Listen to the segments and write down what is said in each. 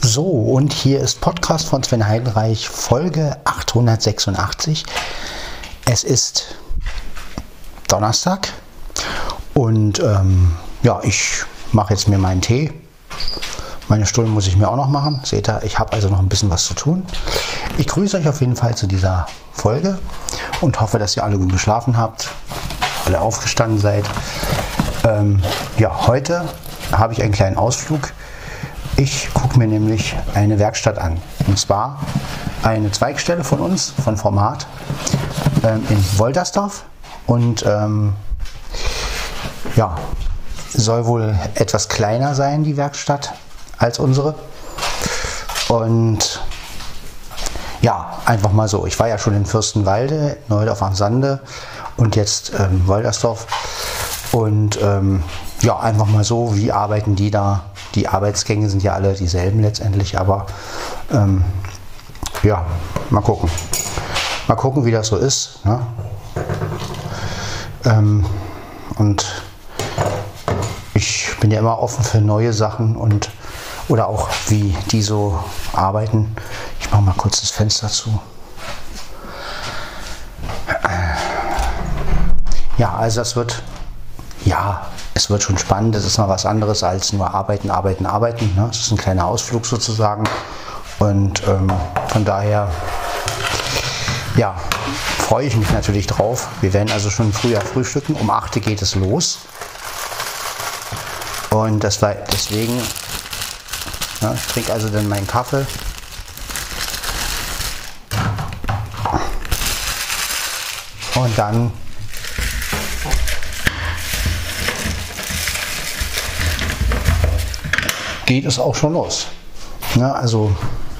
So, und hier ist Podcast von Sven Heidenreich, Folge 886. Es ist Donnerstag und ich mache jetzt mir meinen Tee. Meine Stunden muss ich mir auch noch machen. Seht ihr, ich habe also noch ein bisschen was zu tun. Ich grüße euch auf jeden Fall zu dieser Folge und hoffe, dass ihr alle gut geschlafen habt, alle aufgestanden seid. Heute habe ich einen kleinen Ausflug. Ich gucke mir nämlich eine Werkstatt an. Und zwar eine Zweigstelle von uns, von Format, in Woltersdorf. Und soll wohl etwas kleiner sein, die Werkstatt, als unsere. Und ja, einfach mal so. Ich war ja schon in Fürstenwalde, Neudorf am Sande und jetzt Woltersdorf. Und einfach mal so, wie arbeiten die da? Die Arbeitsgänge sind ja alle dieselben letztendlich, aber mal gucken. Mal gucken, wie das so ist. Ne? Und ich bin ja immer offen für neue Sachen oder auch wie die so arbeiten. Ich mache mal kurz das Fenster zu. Ja, also es wird schon spannend. Das ist mal was anderes als nur arbeiten. Ne? Das ist ein kleiner Ausflug sozusagen. Und von daher, freue ich mich natürlich drauf. Wir werden also schon früher frühstücken. Um 8 Uhr geht es los. Und das war deswegen, ich trinke also dann meinen Kaffee. Und dann geht es auch schon los. Ja, also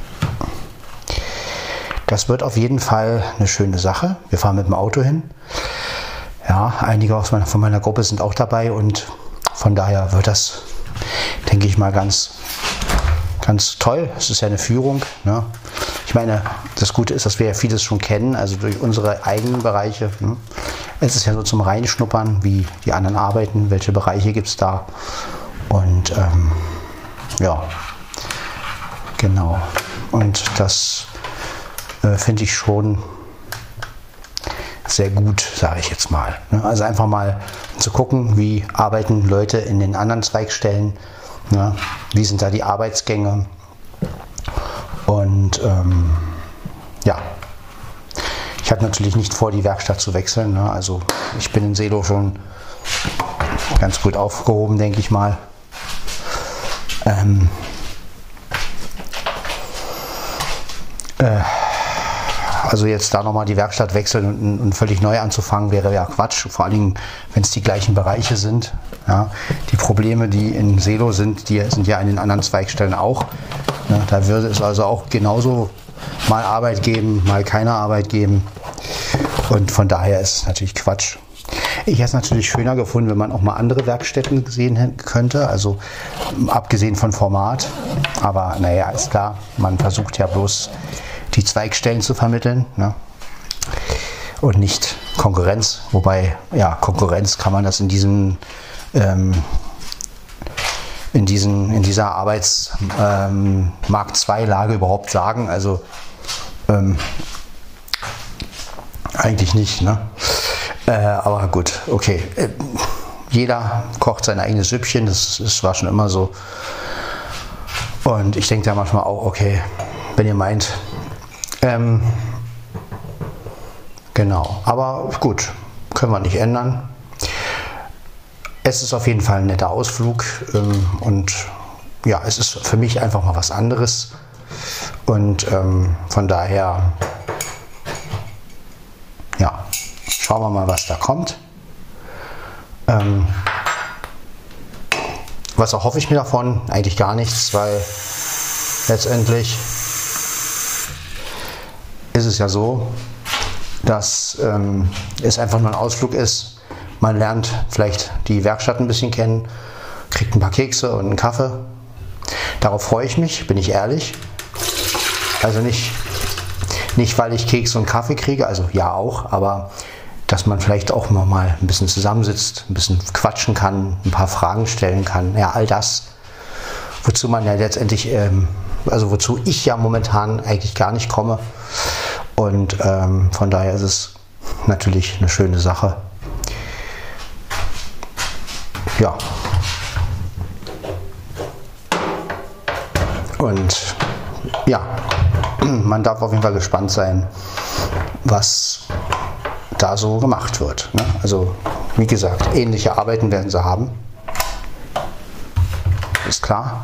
das wird auf jeden Fall eine schöne Sache. Wir fahren mit dem Auto hin. Ja, einige von meiner Gruppe sind auch dabei und von daher wird das, denke ich mal, ganz toll. Es ist ja eine Führung. Ne? Ich meine, das Gute ist, dass wir ja vieles schon kennen, also durch unsere eigenen Bereiche. Ne? Es ist ja so zum Reinschnuppern, wie die anderen arbeiten, welche Bereiche gibt es da. Und genau. Und das finde ich schon sehr gut, sage ich jetzt mal. Also einfach mal zu gucken, wie arbeiten Leute in den anderen Zweigstellen, wie sind da die Arbeitsgänge. Und ich habe natürlich nicht vor, die Werkstatt zu wechseln. Ne? Also ich bin in Seelow schon ganz gut aufgehoben, denke ich mal. Also jetzt da nochmal die Werkstatt wechseln und völlig neu anzufangen, wäre ja Quatsch. Vor allen Dingen, wenn es die gleichen Bereiche sind. Ja. Die Probleme, die in Seelow sind, die sind ja in den anderen Zweigstellen auch. Ja, da würde es also auch genauso mal Arbeit geben, mal keine Arbeit geben. Und von daher ist es natürlich Quatsch. Ich hätte es natürlich schöner gefunden, wenn man auch mal andere Werkstätten sehen könnte, also abgesehen von Format. Aber naja, ist klar, man versucht ja bloß die Zweigstellen zu vermitteln, ne? Und nicht Konkurrenz. Wobei, Konkurrenz kann man das in dieser Arbeitsmarkt 2 Lage überhaupt sagen. Also eigentlich nicht, ne? Aber gut, okay. Jeder kocht sein eigenes Süppchen, das war schon immer so. Und ich denke da manchmal auch, okay, wenn ihr meint, genau. Aber gut, können wir nicht ändern. Es ist auf jeden Fall ein netter Ausflug und es ist für mich einfach mal was anderes. Und von daher, schauen wir mal, was da kommt. Was erhoffe ich mir davon? Eigentlich gar nichts, weil letztendlich ist es ja so, dass es einfach nur ein Ausflug ist. Man lernt vielleicht die Werkstatt ein bisschen kennen, kriegt ein paar Kekse und einen Kaffee. Darauf freue ich mich, bin ich ehrlich. Also nicht, weil ich Kekse und Kaffee kriege, also ja auch, aber dass man vielleicht auch mal ein bisschen zusammensitzt, ein bisschen quatschen kann, ein paar Fragen stellen kann, ja, all das. wozu man ja letztendlich, also wozu ich ja momentan eigentlich gar nicht komme. Und von daher ist es natürlich eine schöne Sache. Ja. Und ja, man darf auf jeden Fall gespannt sein, was da so gemacht wird. Ne? Also wie gesagt, ähnliche Arbeiten werden sie haben. Ist klar.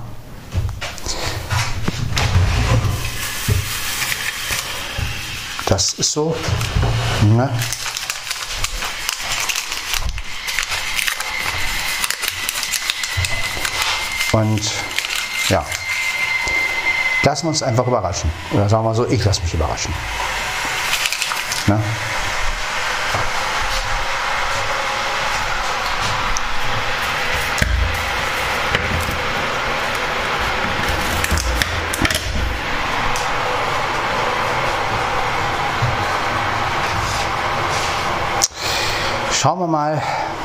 Das ist so. Ne? Und ja, lassen wir uns einfach überraschen. Oder sagen wir so, ich lasse mich überraschen. Ne? Schauen wir mal,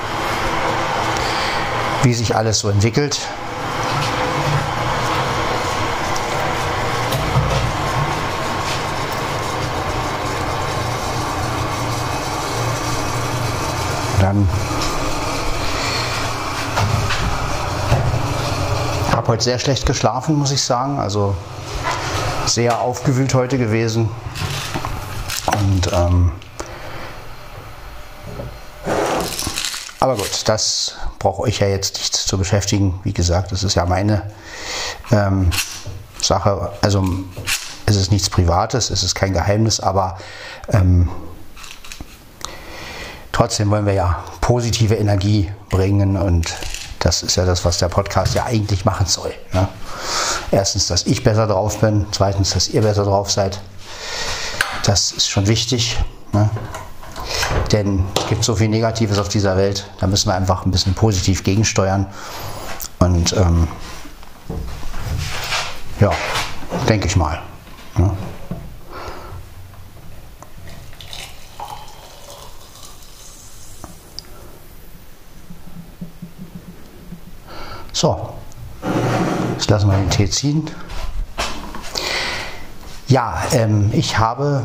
wie sich alles so entwickelt. Dann habe heute sehr schlecht geschlafen, muss ich sagen. Also sehr aufgewühlt heute gewesen. Und aber gut, das braucht euch ja jetzt nicht zu beschäftigen. Wie gesagt, das ist ja meine Sache. Also es ist nichts Privates, es ist kein Geheimnis, aber trotzdem wollen wir ja positive Energie bringen und das ist ja das, was der Podcast ja eigentlich machen soll. Ne? Erstens, dass ich besser drauf bin, zweitens, dass ihr besser drauf seid. Das ist schon wichtig. Ne? Denn es gibt so viel Negatives auf dieser Welt, da müssen wir einfach ein bisschen positiv gegensteuern. Und ja, denke ich mal. Ne? So, jetzt lassen wir den Tee ziehen. Ja, ich habe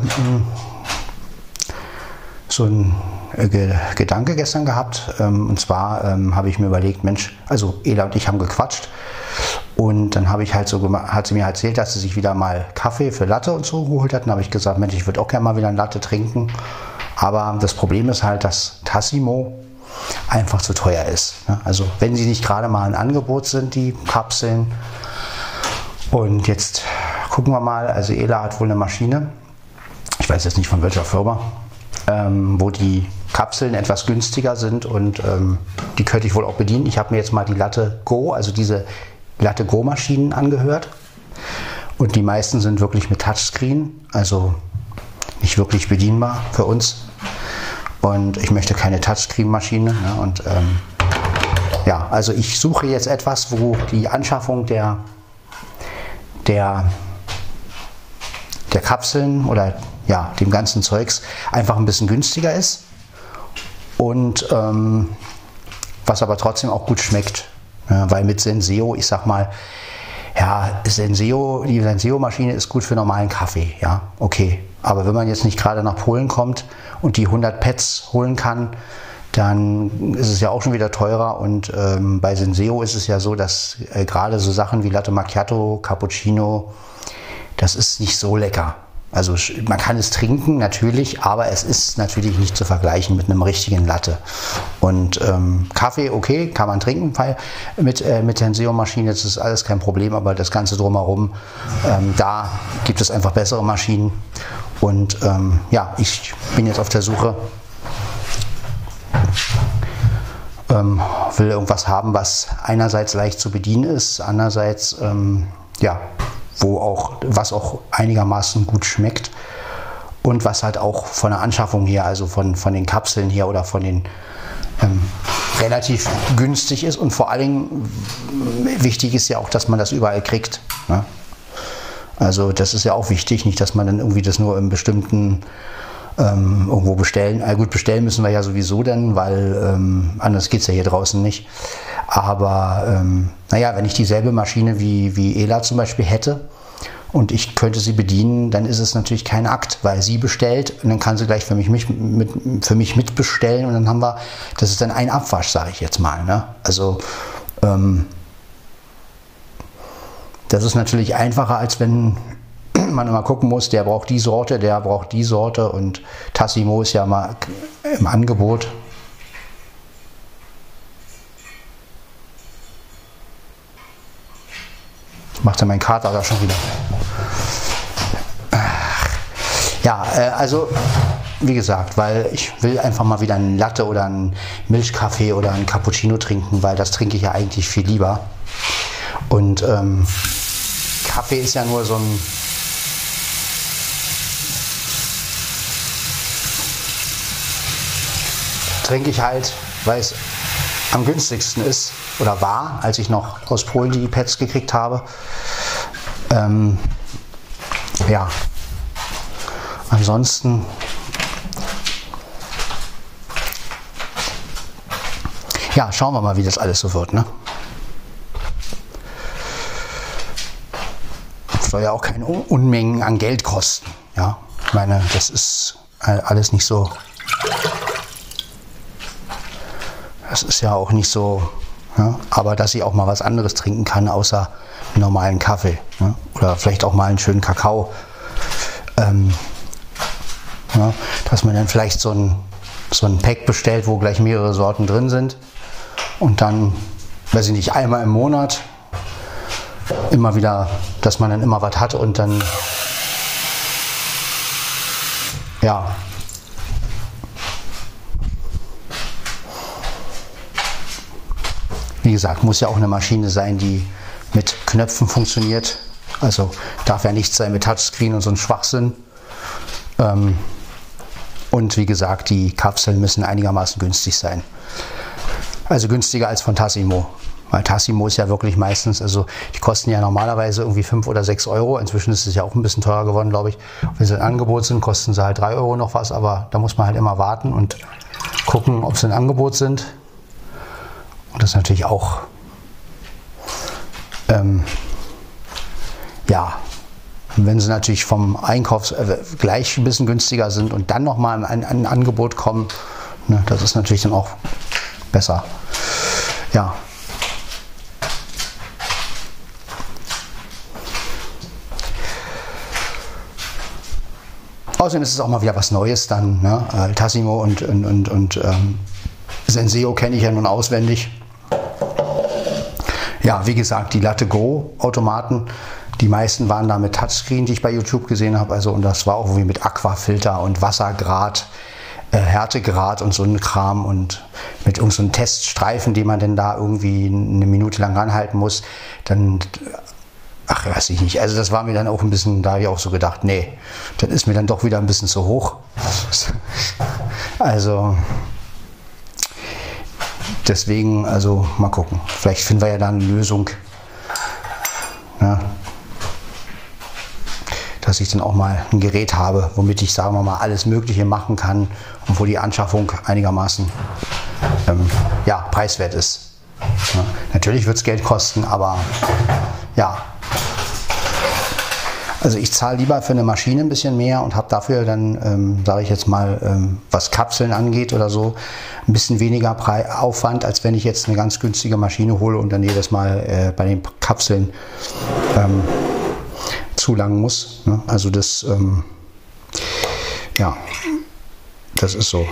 so ein Gedanke gestern gehabt. Und zwar habe ich mir überlegt, Mensch, also Ela und ich haben gequatscht. Und dann habe ich halt so gemacht, hat sie mir erzählt, dass sie sich wieder mal Kaffee für Latte und so geholt hat. Dann habe ich gesagt, Mensch, ich würde auch gerne mal wieder ein Latte trinken. Aber das Problem ist halt, dass Tassimo einfach zu teuer ist. Also wenn sie nicht gerade mal ein Angebot sind, die Kapseln. Und jetzt gucken wir mal, also Ela hat wohl eine Maschine, ich weiß jetzt nicht von welcher Firma, wo die Kapseln etwas günstiger sind und die könnte ich wohl auch bedienen. Ich habe mir jetzt mal die Latte Go, also diese Latte Go Maschinen angehört und die meisten sind wirklich mit Touchscreen, also nicht wirklich bedienbar für uns. Und ich möchte keine Touchscreen-Maschine. Ne? Und ja, also ich suche jetzt etwas, wo die Anschaffung der Kapseln oder ja, dem ganzen Zeugs einfach ein bisschen günstiger ist. Und was aber trotzdem auch gut schmeckt. Ja, weil mit Senseo, ich sag mal, ja, die Senseo-Maschine ist gut für normalen Kaffee. Ja, okay. Aber wenn man jetzt nicht gerade nach Polen kommt und die 100 Pads holen kann, dann ist es ja auch schon wieder teurer. Und bei Senseo ist es ja so, dass gerade so Sachen wie Latte Macchiato, Cappuccino, das ist nicht so lecker. Also man kann es trinken natürlich, aber es ist natürlich nicht zu vergleichen mit einem richtigen Latte. Und Kaffee, okay, kann man trinken, weil mit Senseo-Maschine ist das alles kein Problem, aber das Ganze drumherum, da gibt es einfach bessere Maschinen. Und ja, ich bin jetzt auf der Suche, will irgendwas haben, was einerseits leicht zu bedienen ist, andererseits ja, was auch einigermaßen gut schmeckt und was halt auch von der Anschaffung her, also von den Kapseln her oder von den relativ günstig ist und vor allen Dingen wichtig ist ja auch, dass man das überall kriegt. Ne? Also das ist ja auch wichtig, nicht, dass man dann irgendwie das nur in bestimmten irgendwo bestellen. Gut, bestellen müssen wir ja sowieso dann, weil anders geht es ja hier draußen nicht. Aber naja, wenn ich dieselbe Maschine wie Ela zum Beispiel hätte und ich könnte sie bedienen, dann ist es natürlich kein Akt, weil sie bestellt und dann kann sie gleich für mich mitbestellen und dann haben wir, das ist dann ein Abwasch, sage ich jetzt mal. Ne? Also das ist natürlich einfacher, als wenn man immer gucken muss, der braucht die Sorte, der braucht die Sorte und Tassimo ist ja mal im Angebot. Macht ja mein Kater da schon wieder. Ja, also wie gesagt, weil ich will einfach mal wieder einen Latte oder einen Milchkaffee oder einen Cappuccino trinken, weil das trinke ich ja eigentlich viel lieber. Und Kaffee ist ja nur so ein trinke ich halt, weil es am günstigsten ist oder war, als ich noch aus Polen die Pads gekriegt habe. Ja, ansonsten ja, schauen wir mal, wie das alles so wird, ne? Soll ja auch keine Unmengen an Geld kosten, ja. Ich meine, das ist alles nicht so. Das ist ja auch nicht so, ja, aber dass ich auch mal was anderes trinken kann, außer normalen Kaffee, ja, oder vielleicht auch mal einen schönen Kakao. Ja, dass man dann vielleicht so ein Pack bestellt, wo gleich mehrere Sorten drin sind und dann, weiß ich nicht, einmal im Monat immer wieder, dass man dann immer was hat und dann, ja, wie gesagt, muss ja auch eine Maschine sein, die mit Knöpfen funktioniert. Also darf ja nichts sein mit Touchscreen und so ein Schwachsinn. Und wie gesagt, die Kapseln müssen einigermaßen günstig sein. Also günstiger als von Tassimo. Weil Tassimo ist ja wirklich meistens, also die kosten ja normalerweise irgendwie 5 oder 6 Euro. Inzwischen ist es ja auch ein bisschen teurer geworden, glaube ich. Wenn sie im Angebot sind, kosten sie halt 3 Euro noch was. Aber da muss man halt immer warten und gucken, ob sie im Angebot sind. Und das ist natürlich auch, ja, wenn sie natürlich vom Einkaufs gleich ein bisschen günstiger sind und dann nochmal ein Angebot kommen, ne, das ist natürlich dann auch besser. Ja. Außerdem ist es auch mal wieder was Neues dann. Ne? Tassimo und Senseo kenne ich ja nun auswendig. Ja, wie gesagt, die Latte Go Automaten, die meisten waren da mit Touchscreen, die ich bei YouTube gesehen habe. Also, und das war auch irgendwie mit Aquafilter und Wassergrad, Härtegrad und so ein Kram und mit irgend so einem Teststreifen, den man denn da irgendwie eine Minute lang ranhalten muss. Dann, ach, weiß ich nicht. Also das war mir dann auch ein bisschen, da habe ich auch so gedacht, nee, das ist mir dann doch wieder ein bisschen zu hoch. Also deswegen, also mal gucken. Vielleicht finden wir ja da eine Lösung, ja, dass ich dann auch mal ein Gerät habe, womit ich, sagen wir mal, alles Mögliche machen kann und wo die Anschaffung einigermaßen ja, preiswert ist. Ja, natürlich wird es Geld kosten, aber ja. Also ich zahle lieber für eine Maschine ein bisschen mehr und habe dafür dann, sage ich jetzt mal, was Kapseln angeht oder so, ein bisschen weniger Aufwand, als wenn ich jetzt eine ganz günstige Maschine hole und dann jedes Mal bei den Kapseln zulangen muss. Ne? Also das, ja, das ist so.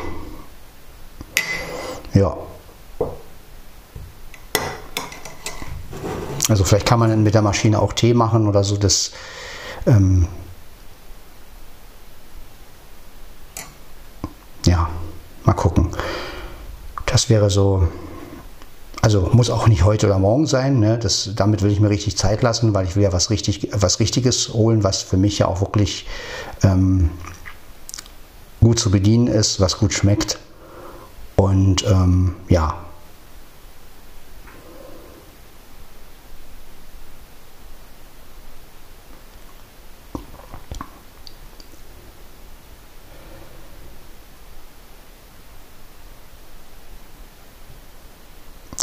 Ja. Also vielleicht kann man dann mit der Maschine auch Tee machen oder so. Das ja, mal gucken. Das wäre so, also muss auch nicht heute oder morgen sein. Ne? Damit will ich mir richtig Zeit lassen, weil ich will ja was Richtiges holen, was für mich ja auch wirklich gut zu bedienen ist, was gut schmeckt. Und ja.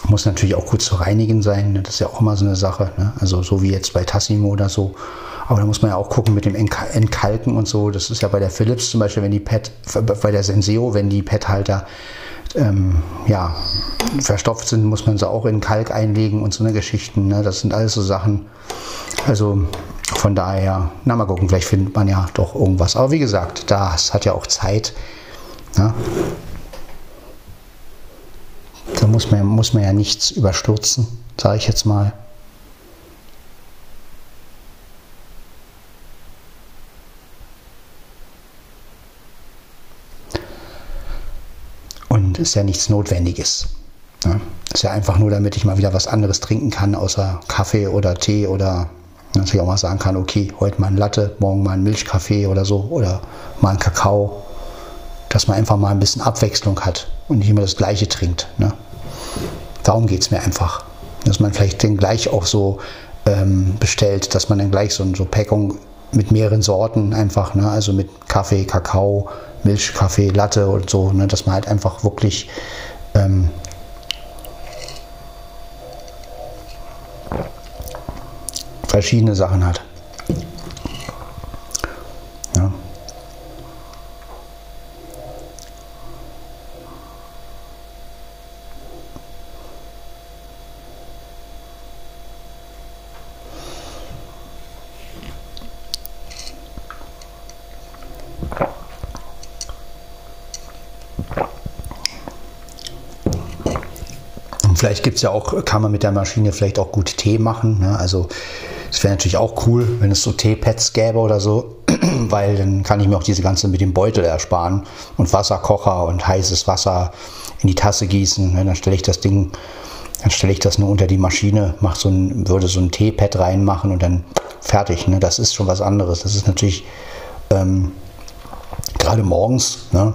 Muss natürlich auch gut zu reinigen sein, ne? Das ist ja auch immer so eine Sache, ne? Also so wie jetzt bei Tassimo oder so. Aber da muss man ja auch gucken mit dem Entkalken und so. Das ist ja bei der Philips zum Beispiel, wenn die bei der Senseo, wenn die PET-Halter ja, verstopft sind, muss man sie auch in Kalk einlegen und so eine Geschichten. Ne? Das sind alles so Sachen. Also von daher, na mal gucken, vielleicht findet man ja doch irgendwas. Aber wie gesagt, das hat ja auch Zeit. Ne? Da muss man ja nichts überstürzen, sage ich jetzt mal. Und ist ja nichts Notwendiges. Ne? Ist ja einfach nur, damit ich mal wieder was anderes trinken kann, außer Kaffee oder Tee oder dass ich auch mal sagen kann, okay, heute mal ein Latte, morgen mal ein Milchkaffee oder so oder mal ein Kakao. Dass man einfach mal ein bisschen Abwechslung hat und nicht immer das Gleiche trinkt. Ne? Darum geht es mir einfach. Dass man vielleicht den gleich auch so bestellt, dass man dann gleich so Packung mit mehreren Sorten einfach, ne? Also mit Kaffee, Kakao, Milchkaffee, Latte und so, ne? Dass man halt einfach wirklich verschiedene Sachen hat. Ja. Vielleicht gibt's ja auch, kann man mit der Maschine vielleicht auch gut Tee machen. Ne? Also es wäre natürlich auch cool, wenn es so Teepads gäbe oder so, weil dann kann ich mir auch diese ganze mit dem Beutel ersparen und Wasserkocher und heißes Wasser in die Tasse gießen. Ne? Dann stelle ich das nur unter die Maschine, würde so ein Teepad reinmachen und dann fertig. Ne? Das ist schon was anderes. Das ist natürlich gerade morgens, ne?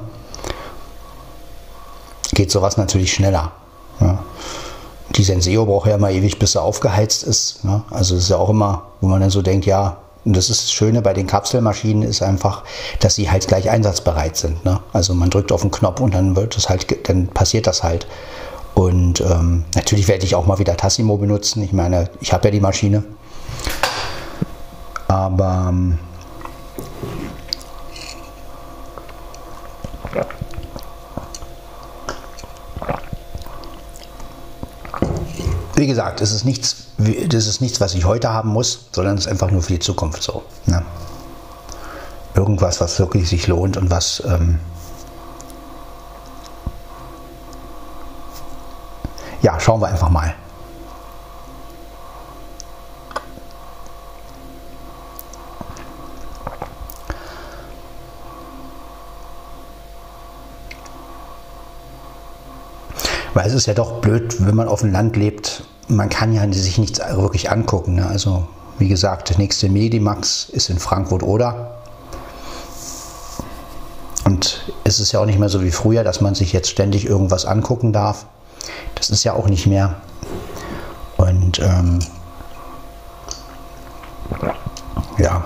Geht sowas natürlich schneller. Ja. Die Senseo braucht ja immer ewig, bis sie aufgeheizt ist. Ne? Also es ist ja auch immer, wo man dann so denkt, ja, und das ist das Schöne bei den Kapselmaschinen, ist einfach, dass sie halt gleich einsatzbereit sind. Ne? Also man drückt auf den Knopf und dann dann passiert das halt. Und natürlich werde ich auch mal wieder Tassimo benutzen. Ich meine, ich habe ja die Maschine. Aber wie gesagt, das ist nichts, was ich heute haben muss, sondern es ist einfach nur für die Zukunft so. Ne? Irgendwas, was wirklich sich lohnt und was ja, schauen wir einfach mal. Weil es ist ja doch blöd, wenn man auf dem Land lebt, man kann ja sich nichts wirklich angucken. Ne? Also wie gesagt, der nächste Medimax ist in Frankfurt-Oder. Und es ist ja auch nicht mehr so wie früher, dass man sich jetzt ständig irgendwas angucken darf. Das ist ja auch nicht mehr. Und ja.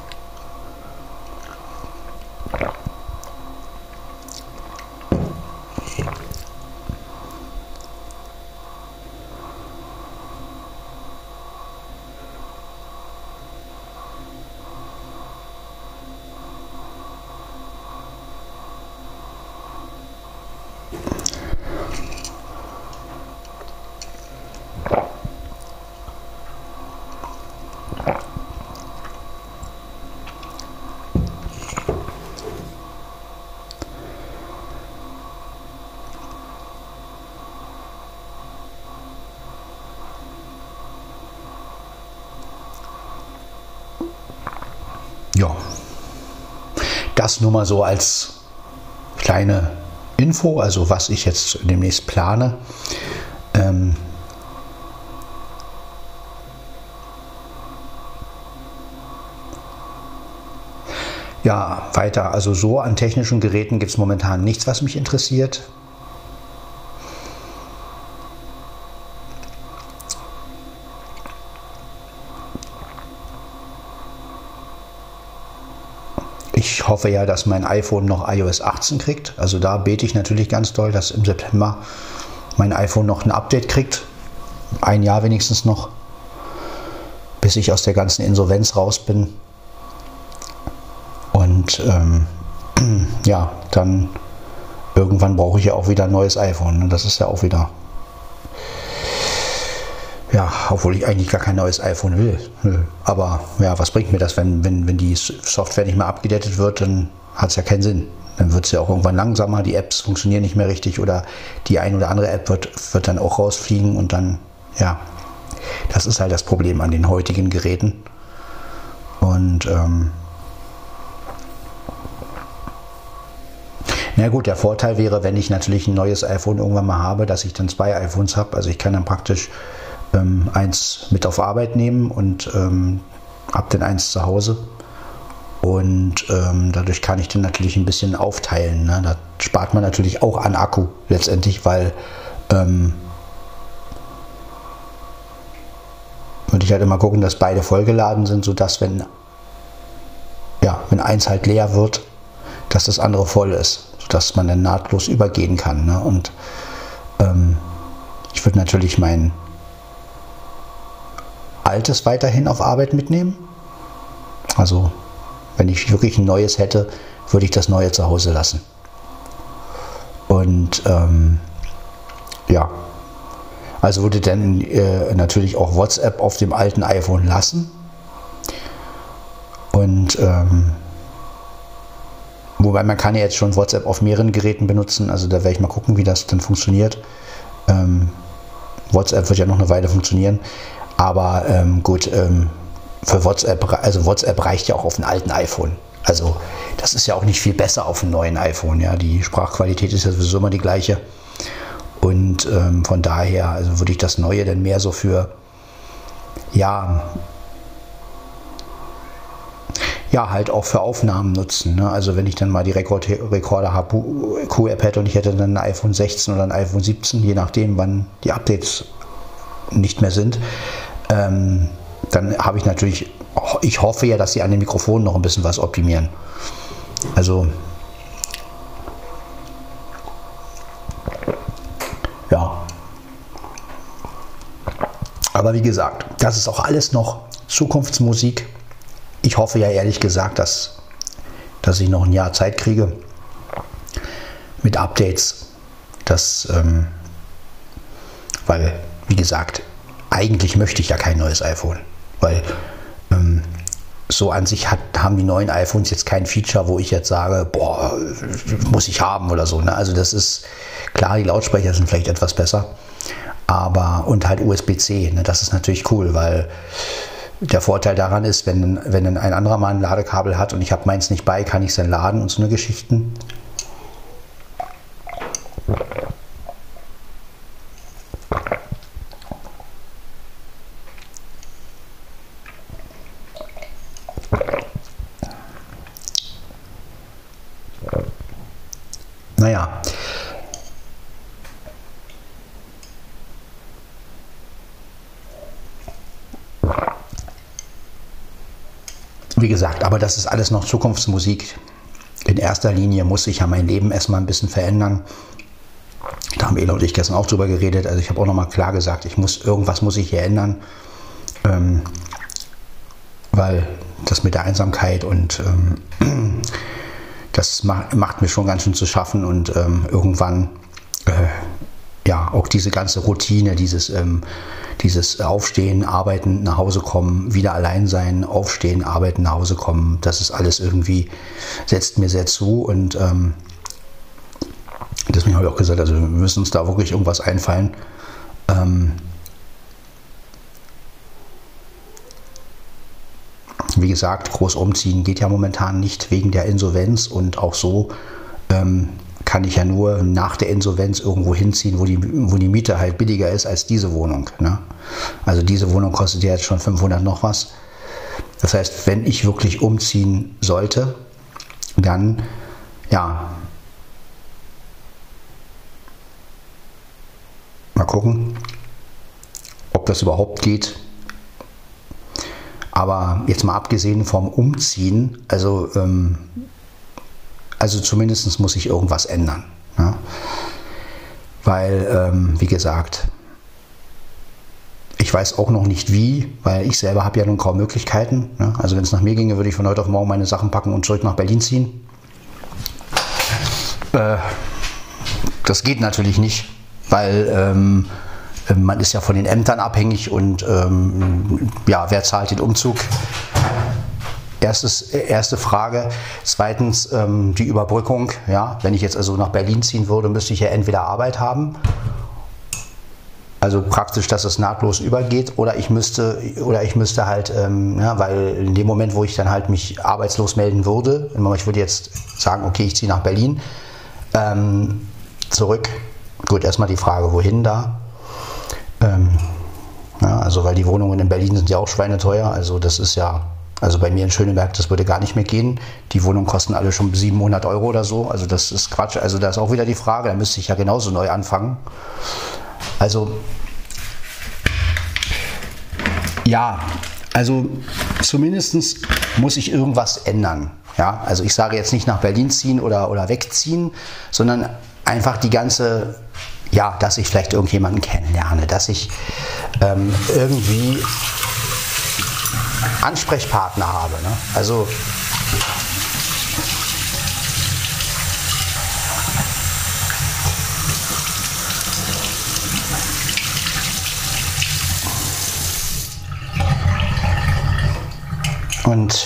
Ja, das nur mal so als kleine Info, also was ich jetzt demnächst plane. Ja, weiter, also so an technischen Geräten gibt es momentan nichts, was mich interessiert. Ich hoffe ja, dass mein iPhone noch iOS 18 kriegt. Also da bete ich natürlich ganz doll, dass im September mein iPhone noch ein Update kriegt. ein Jahr wenigstens noch, bis ich aus der ganzen Insolvenz raus bin. Und ja, dann irgendwann brauche ich ja auch wieder ein neues iPhone. Das ist ja auch wieder, ja, obwohl ich eigentlich gar kein neues iPhone will. Aber ja, was bringt mir das, wenn die Software nicht mehr abgedatet wird, dann hat es ja keinen Sinn. Dann wird es ja auch irgendwann langsamer, die Apps funktionieren nicht mehr richtig oder die ein oder andere App wird dann auch rausfliegen und dann, ja, das ist halt das Problem an den heutigen Geräten. Und na gut, der Vorteil wäre, wenn ich natürlich ein neues iPhone irgendwann mal habe, dass ich dann 2 iPhones habe. Also ich kann dann praktisch eins mit auf Arbeit nehmen und habe dann eins zu Hause. Und dadurch kann ich dann natürlich ein bisschen aufteilen. Ne? Da spart man natürlich auch an Akku letztendlich, weil würde ich halt immer gucken, dass beide vollgeladen sind, sodass wenn eins halt leer wird, dass das andere voll ist, sodass man dann nahtlos übergehen kann. Ne? Und ich würde natürlich mein altes weiterhin auf Arbeit mitnehmen. Also wenn ich wirklich ein neues hätte, würde ich das neue zu Hause lassen. Und ja, also würde dann natürlich auch WhatsApp auf dem alten iPhone lassen. Und wobei man kann ja jetzt schon WhatsApp auf mehreren Geräten benutzen, also da werde ich mal gucken, wie das dann funktioniert. WhatsApp wird ja noch eine Weile funktionieren, aber gut, für WhatsApp, also WhatsApp reicht ja auch auf einem alten iPhone. Also das ist ja auch nicht viel besser auf einem neuen iPhone. Ja, die Sprachqualität ist ja sowieso immer die gleiche. Und von daher, also würde ich das Neue dann mehr so für, ja, halt auch für Aufnahmen nutzen. Ne? Also wenn ich dann mal die Rekorder HQ-App hätte und ich hätte dann ein iPhone 16 oder ein iPhone 17, je nachdem, wann die Updates nicht mehr sind, dann habe ich natürlich, ich hoffe ja, dass sie an den Mikrofonen noch ein bisschen was optimieren. Also ja. Aber wie gesagt, das ist auch alles noch Zukunftsmusik. Ich hoffe ja ehrlich gesagt, dass ich noch ein Jahr Zeit kriege mit Updates. Weil, wie gesagt, eigentlich möchte ich ja kein neues iPhone. Weil so an sich haben die neuen iPhones jetzt kein Feature, wo ich jetzt sage, boah, muss ich haben oder so. Ne? Also das ist klar, die Lautsprecher sind vielleicht etwas besser. Aber, und halt USB-C, ne? Das ist natürlich cool, weil der Vorteil daran ist, wenn ein anderer mal ein Ladekabel hat und ich habe meins nicht bei, kann ich es dann laden und so eine Geschichten. Naja. Wie gesagt, aber das ist alles noch Zukunftsmusik. In erster Linie muss ich ja mein Leben erstmal ein bisschen verändern. Da haben Ela und ich gestern auch drüber geredet. Also ich habe auch nochmal klar gesagt, irgendwas muss ich hier ändern. Weil das mit der Einsamkeit und das macht mir schon ganz schön zu schaffen und irgendwann ja auch diese ganze Routine, dieses Aufstehen, Arbeiten, nach Hause kommen, wieder allein sein, Aufstehen, Arbeiten, nach Hause kommen, das ist alles irgendwie, setzt mir sehr zu und deswegen habe ich auch gesagt, also wir müssen uns da wirklich irgendwas einfallen. Wie gesagt, groß umziehen geht ja momentan nicht wegen der Insolvenz und auch so kann ich ja nur nach der Insolvenz irgendwo hinziehen, wo die Miete halt billiger ist als diese Wohnung. Ne? Also diese Wohnung kostet ja jetzt schon 500 noch was. Das heißt, wenn ich wirklich umziehen sollte, dann ja, mal gucken, ob das überhaupt geht. Aber jetzt mal abgesehen vom Umziehen, also zumindest muss ich irgendwas ändern. Ne? Weil, wie gesagt, Ich weiß auch noch nicht wie, weil ich selber habe ja nun kaum Möglichkeiten. Ne? Also wenn es nach mir ginge, würde ich von heute auf morgen meine Sachen packen und zurück nach Berlin ziehen. Das geht natürlich nicht, weil man ist ja von den Ämtern abhängig und ja, wer zahlt den Umzug? Erste Frage. Zweitens die Überbrückung. Ja, wenn ich jetzt also nach Berlin ziehen würde, müsste ich ja entweder Arbeit haben, also praktisch, dass es nahtlos übergeht, oder ich müsste halt, ja, weil in dem Moment, wo ich dann halt mich arbeitslos melden würde, ich würde jetzt sagen, okay, ich ziehe nach Berlin, zurück. Gut, erstmal die Frage, wohin da? Ja, also weil die Wohnungen in Berlin sind ja auch schweineteuer, also das ist ja, also bei mir in Schöneberg, das würde gar nicht mehr gehen. Die Wohnungen kosten alle schon 700 € oder so, also das ist Quatsch. Also da ist auch wieder die Frage, da müsste ich ja genauso neu anfangen. Also, ja, also zumindest muss ich irgendwas ändern. Ja, also ich sage jetzt nicht nach Berlin ziehen oder wegziehen, sondern einfach die ganze, ja, dass ich vielleicht irgendjemanden kennenlerne, dass ich irgendwie Ansprechpartner habe. Ne? Also und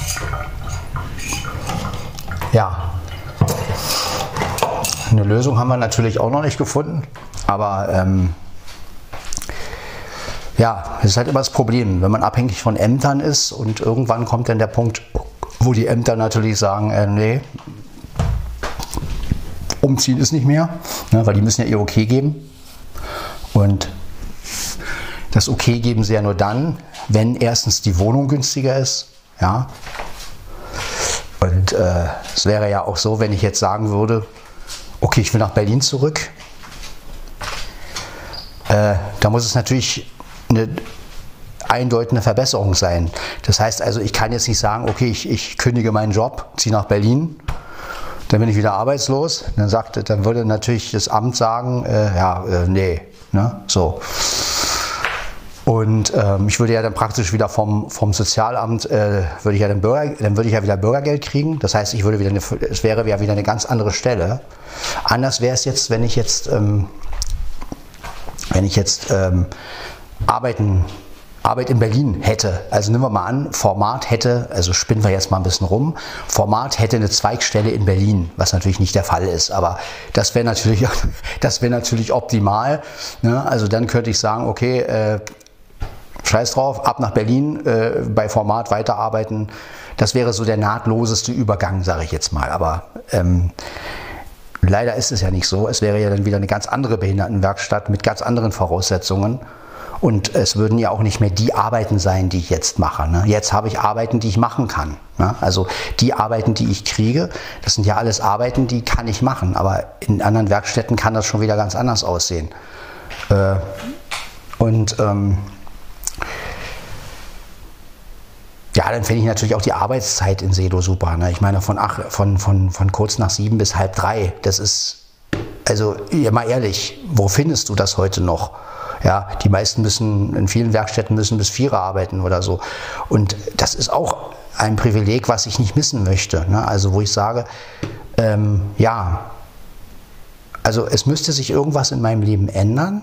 ja, eine Lösung haben wir natürlich auch noch nicht gefunden, aber ja, das ist halt immer das Problem, wenn man abhängig von Ämtern ist und irgendwann kommt dann der Punkt, wo die Ämter natürlich sagen, nee, umziehen ist nicht mehr, ne, weil die müssen ja ihr Okay geben. Und das Okay geben sie ja nur dann, wenn erstens die Wohnung günstiger ist, ja. Und es wäre ja auch so, wenn ich jetzt sagen würde, okay, ich will nach Berlin zurück, da muss es natürlich eine eindeutige Verbesserung sein. Das heißt also, ich kann jetzt nicht sagen, okay, ich kündige meinen Job, ziehe nach Berlin, dann bin ich wieder arbeitslos. Dann würde natürlich das Amt sagen, nee, ne, so. Und ich würde ja dann praktisch wieder vom Sozialamt, würde ich ja wieder Bürgergeld kriegen. Das heißt, es wäre ja wieder eine ganz andere Stelle. Anders wäre es jetzt, wenn ich jetzt Arbeit in Berlin hätte. Also nehmen wir mal an, Format hätte, also spinnen wir jetzt mal ein bisschen rum, Format hätte eine Zweigstelle in Berlin, was natürlich nicht der Fall ist, aber das wäre natürlich optimal. Ne? Also dann könnte ich sagen, okay, scheiß drauf, ab nach Berlin, bei Format weiterarbeiten. Das wäre so der nahtloseste Übergang, sage ich jetzt mal. Aber leider ist es ja nicht so. Es wäre ja dann wieder eine ganz andere Behindertenwerkstatt mit ganz anderen Voraussetzungen. Und es würden ja auch nicht mehr die Arbeiten sein, die ich jetzt mache. Ne? Jetzt habe ich Arbeiten, die ich machen kann. Ne? Also die Arbeiten, die ich kriege, das sind ja alles Arbeiten, die kann ich machen. Aber in anderen Werkstätten kann das schon wieder ganz anders aussehen. Ja, dann finde ich natürlich auch die Arbeitszeit in Sedo super. Ne? Ich meine, von kurz nach 7 bis halb 3, das ist, also mal ehrlich, wo findest du das heute noch? Ja, die meisten in vielen Werkstätten müssen bis 4 arbeiten oder so. Und das ist auch ein Privileg, was ich nicht missen möchte. Ne? Also wo ich sage, ja, also es müsste sich irgendwas in meinem Leben ändern,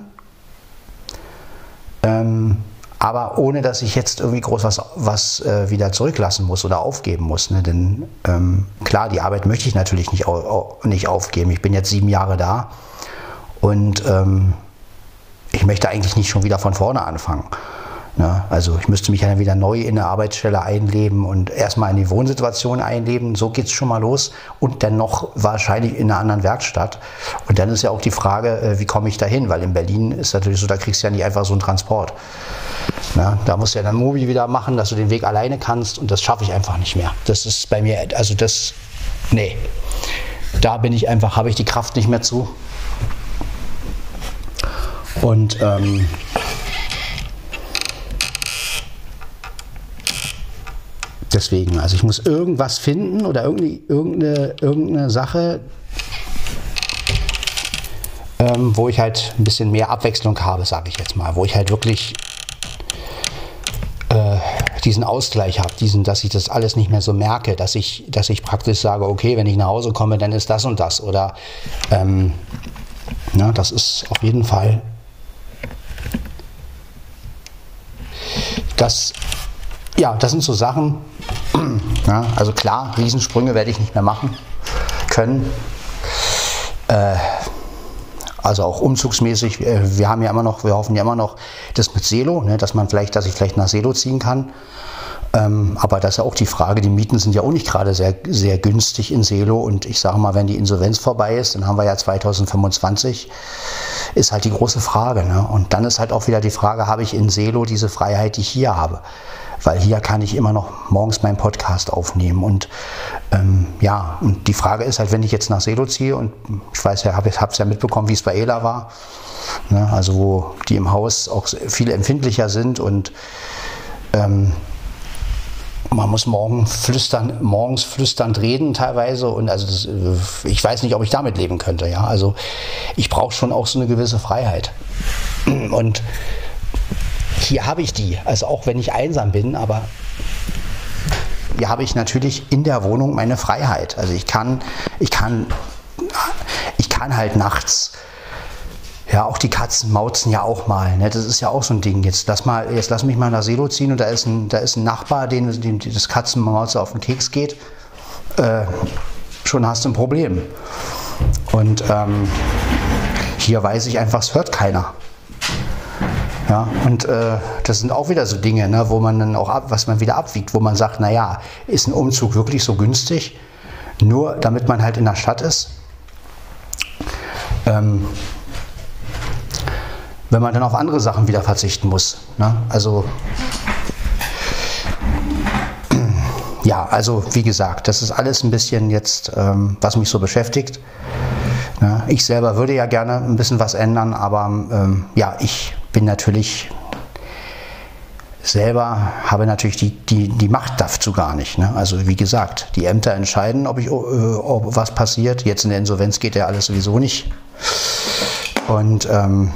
aber ohne, dass ich jetzt irgendwie groß was wieder zurücklassen muss oder aufgeben muss. Ne? Denn klar, die Arbeit möchte ich natürlich nicht aufgeben. Ich bin jetzt 7 Jahre da und ich möchte eigentlich nicht schon wieder von vorne anfangen. Ne? Also ich müsste mich ja dann wieder neu in eine Arbeitsstelle einleben und erstmal in die Wohnsituation einleben. So geht es schon mal los und dann noch wahrscheinlich in einer anderen Werkstatt. Und dann ist ja auch die Frage, wie komme ich da hin? Weil in Berlin ist natürlich so, da kriegst du ja nicht einfach so einen Transport. Ne? Da musst du ja dann Mobi wieder machen, dass du den Weg alleine kannst und das schaffe ich einfach nicht mehr. Das ist bei mir, also das, nee. Da habe ich die Kraft nicht mehr zu. Und deswegen, also ich muss irgendwas finden oder irgendeine Sache, wo ich halt ein bisschen mehr Abwechslung habe, sage ich jetzt mal, wo ich halt wirklich diesen Ausgleich habe, dass ich das alles nicht mehr so merke, dass ich praktisch sage, okay, wenn ich nach Hause komme, dann ist das und das. Oder das ist auf jeden Fall das sind so Sachen, ja, also klar, Riesensprünge werde ich nicht mehr machen können. Also auch umzugsmäßig, wir hoffen ja immer noch das mit Selo, ne, dass ich vielleicht nach Selo ziehen kann. Aber das ist ja auch die Frage, die Mieten sind ja auch nicht gerade sehr, sehr günstig in Selo, und ich sage mal, wenn die Insolvenz vorbei ist, dann haben wir ja 2025, ist halt die große Frage. Ne? Und dann ist halt auch wieder die Frage, habe ich in Selo diese Freiheit, die ich hier habe? Weil hier kann ich immer noch morgens meinen Podcast aufnehmen. Und und die Frage ist halt, wenn ich jetzt nach Selo ziehe, und ich weiß ja, habe es ja mitbekommen, wie es bei Ela war, ne? Also wo die im Haus auch viel empfindlicher sind, und man muss morgens flüsternd reden teilweise, und also ich weiß nicht, ob ich damit leben könnte. Ja? Also ich brauche schon auch so eine gewisse Freiheit. Und hier habe ich die, also auch wenn ich einsam bin, aber hier habe ich natürlich in der Wohnung meine Freiheit. Also ich kann halt nachts, ja, auch die Katzen mauzen ja auch mal, ne? Das ist ja auch so ein Ding. Jetzt lass mich mal nach Selo ziehen, und da ist ein Nachbar, dem das Katzenmauzen auf den Keks geht. Schon hast du ein Problem. Und hier weiß ich einfach, es hört keiner. Ja, und das sind auch wieder so Dinge, ne, wo man dann auch was man wieder abwiegt, wo man sagt, naja, ist ein Umzug wirklich so günstig, nur damit man halt in der Stadt ist? Wenn man dann auf andere Sachen wieder verzichten muss. Ne? Also wie gesagt, das ist alles ein bisschen jetzt, was mich so beschäftigt. Ja, ich selber würde ja gerne ein bisschen was ändern, aber ich bin natürlich selber, habe natürlich die Macht dazu gar nicht. Ne? Also wie gesagt, die Ämter entscheiden, ob was passiert. Jetzt in der Insolvenz geht ja alles sowieso nicht. Und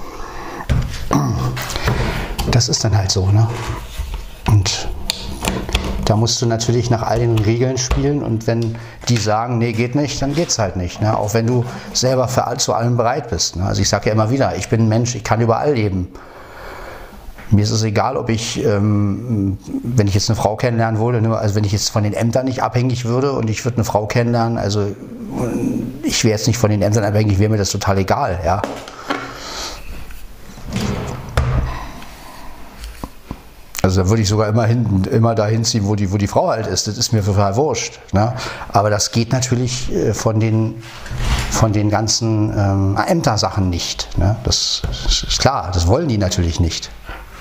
das ist dann halt so. Ne? Und da musst du natürlich nach all den Regeln spielen, und wenn die sagen, nee, geht nicht, dann geht's halt nicht. Ne? Auch wenn du selber zu allem bereit bist. Ne? Also ich sage ja immer wieder, ich bin ein Mensch, ich kann überall leben. Mir ist es egal, ob ich, wenn ich jetzt eine Frau kennenlernen würde, ne? Also wenn ich jetzt von den Ämtern nicht abhängig würde und ich würde eine Frau kennenlernen, also ich wäre jetzt nicht von den Ämtern abhängig, wäre mir das total egal. Ja? Also da würde ich sogar immer dahin ziehen, wo die Frau halt ist. Das ist mir total wurscht. Ne? Aber das geht natürlich von den ganzen Ämtersachen nicht. Ne? Das ist klar, das wollen die natürlich nicht.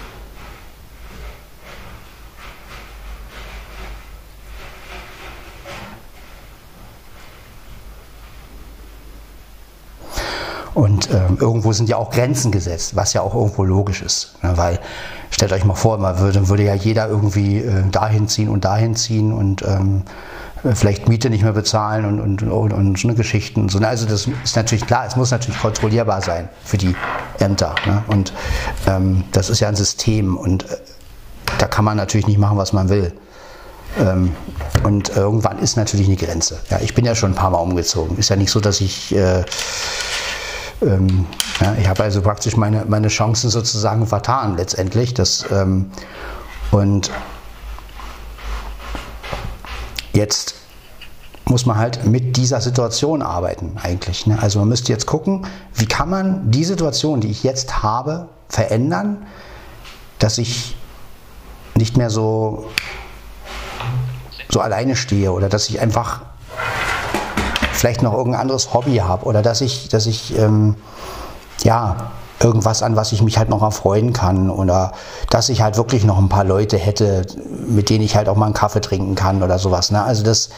Und irgendwo sind ja auch Grenzen gesetzt, was ja auch irgendwo logisch ist. Ne? Weil, stellt euch mal vor, dann würde ja jeder irgendwie dahin ziehen und vielleicht Miete nicht mehr bezahlen und so eine Geschichten. Und so. Also das ist natürlich klar, es muss natürlich kontrollierbar sein für die Ämter. Ne? Und das ist ja ein System, und da kann man natürlich nicht machen, was man will. Und irgendwann ist natürlich eine Grenze. Ja, ich bin ja schon ein paar Mal umgezogen. Ist ja nicht so, dass ich ich habe also praktisch meine Chancen sozusagen vertan letztendlich. Und jetzt muss man halt mit dieser Situation arbeiten eigentlich. Ne? Also man müsste jetzt gucken, wie kann man die Situation, die ich jetzt habe, verändern, dass ich nicht mehr so alleine stehe, oder dass ich einfach vielleicht noch irgendein anderes Hobby habe, oder dass ich irgendwas, an was ich mich halt noch erfreuen kann, oder dass ich halt wirklich noch ein paar Leute hätte, mit denen ich halt auch mal einen Kaffee trinken kann oder sowas. Ne? Also das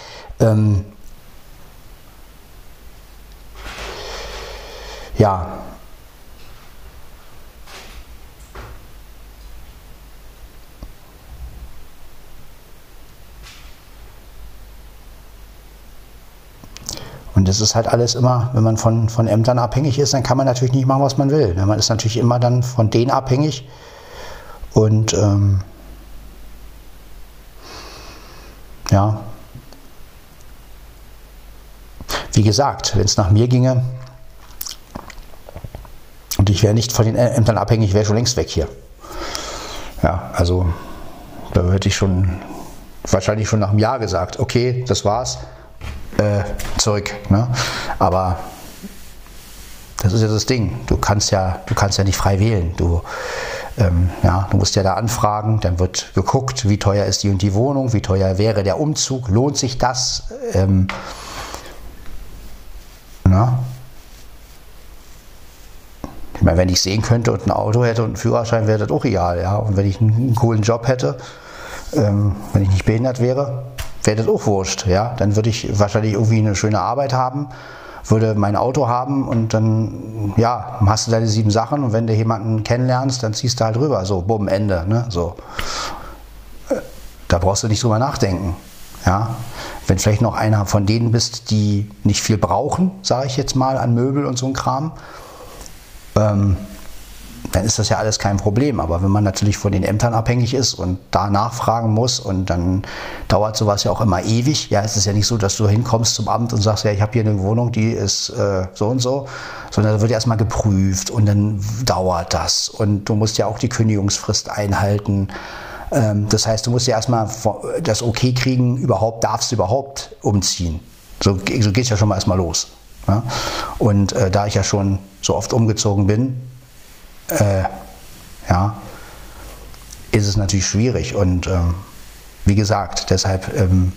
Und das ist halt alles immer, wenn man von Ämtern abhängig ist, dann kann man natürlich nicht machen, was man will. Man ist natürlich immer dann von denen abhängig. Und Ja. Wie gesagt, wenn es nach mir ginge und ich wäre nicht von den Ämtern abhängig, wäre schon längst weg hier. Ja, also da hätte ich wahrscheinlich schon nach einem Jahr gesagt, okay, das war's, zurück. Ne? Aber das ist ja das Ding. Du kannst ja nicht frei wählen. Du musst ja da anfragen, dann wird geguckt, wie teuer ist die und die Wohnung, wie teuer wäre der Umzug, lohnt sich das? Ich meine, wenn ich sehen könnte und ein Auto hätte und einen Führerschein, wäre das auch egal. Ja? Und wenn ich einen coolen Job hätte, wenn ich nicht behindert wäre, wäre das auch wurscht. Ja? Dann würde ich wahrscheinlich irgendwie eine schöne Arbeit haben, würde mein Auto haben und dann hast du deine 7 Sachen und wenn du jemanden kennenlernst, dann ziehst du halt rüber. So, bumm, Ende. Ne? So. Da brauchst du nicht drüber nachdenken. Ja? Wenn vielleicht noch einer von denen bist, die nicht viel brauchen, sage ich jetzt mal, an Möbel und so ein Kram, dann ist das ja alles kein Problem. Aber wenn man natürlich von den Ämtern abhängig ist und da nachfragen muss und dann dauert sowas ja auch immer ewig. Ja, es ist ja nicht so, dass du hinkommst zum Amt und sagst, ja, ich habe hier eine Wohnung, die ist so und so, sondern da wird erstmal geprüft und dann dauert das. Und du musst ja auch die Kündigungsfrist einhalten. Das heißt, du musst ja erstmal das Okay kriegen, darfst du überhaupt umziehen. So geht es ja schon mal erstmal los. Ja? Und da ich ja schon so oft umgezogen bin, ist es natürlich schwierig. Und wie gesagt, deshalb